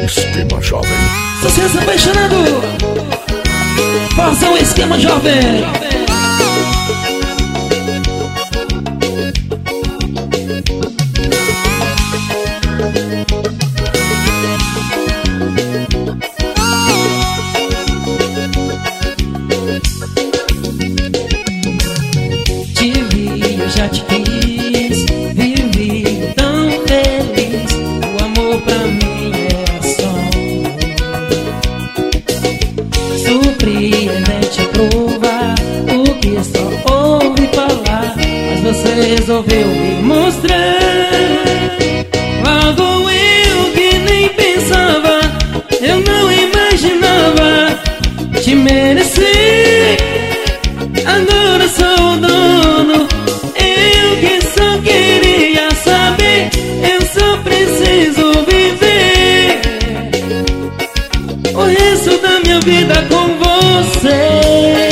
Esquema Jovem. Sucesso apaixonado. Faça o Esquema Jovem. Te vi, eu já te quis, vivi tão feliz. O amor pra mim é sonho. Surpreendente provar o que só ouvi falar, mas você resolveu me mostrar. Logo eu que nem pensava, eu não imaginava te merecer. Agora sou o dono, eu que só queria saber, eu só preciso viver o resto da minha vida com você.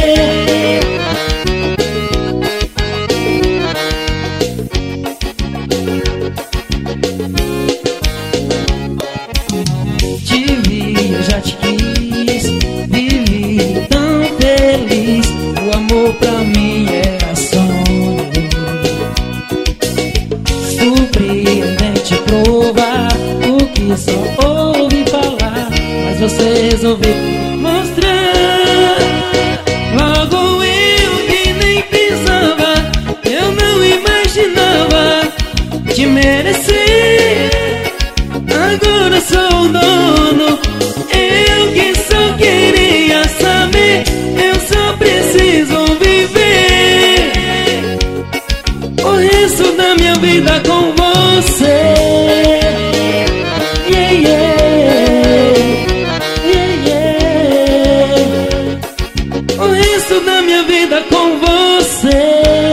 Te vi, eu já te quis, vivi tão feliz. O amor pra mim era sonho. Surpreendente provar o que só ouvi falar, mas você resolveu mostrar. Logo eu que nem pensava, eu não imaginava te merecer. Agora sou o dono, eu que só queria saber, eu só preciso viver o resto da minha vida com você. Yeah, yeah, yeah, yeah. O resto da minha vida com você.